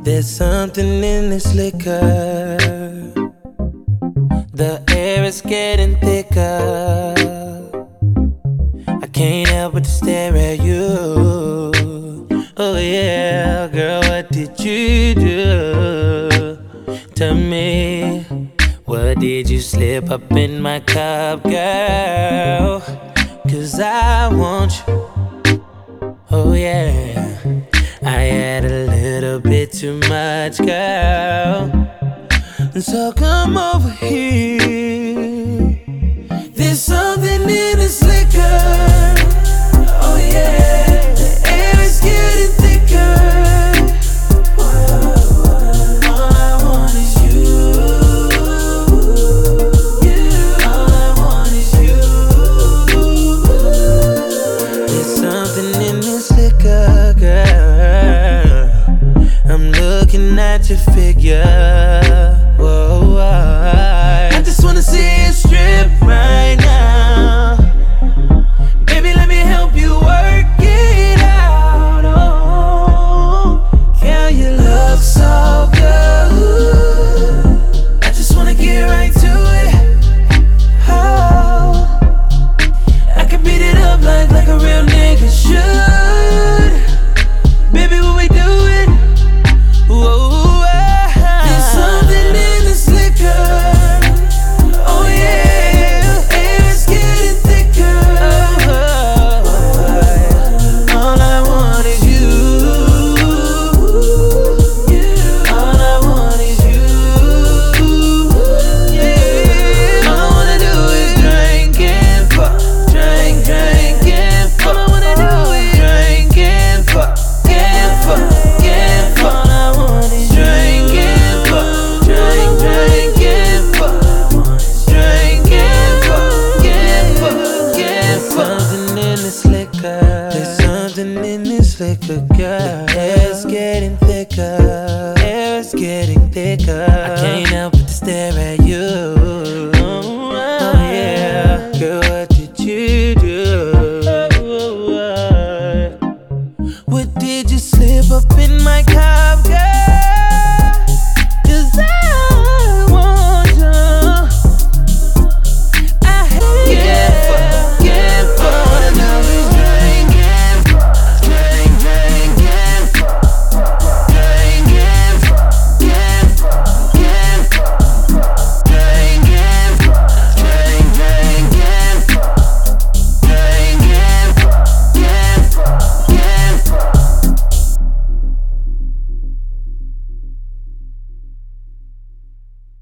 There's something in this liquor. The air is getting thicker. I can't help but to stare at you. Oh yeah, girl, what did you do? Tell me, what did you slip up in my cup, girl? 'Cause I want you. Oh yeah, I had a little bit too much, girl. So come over here. There's something in this liquor. Oh yeah, the air is getting thicker. All I want is you. All I want is you. There's something in this liquor, girl. I'm looking at your figure. Whoa, I just wanna see it strip right now. Baby, let me help you work it out. Oh, girl, you look so good. I just wanna get right to it. Oh, I can beat it up like a real nigga should. Baby, what we doing? Whoa. There's something in this liquor, girl. The air's getting thicker. Air is getting thicker. I can't help but to stare at you. Oh yeah, girl, what did you do? What did you slip up in my cup, girl?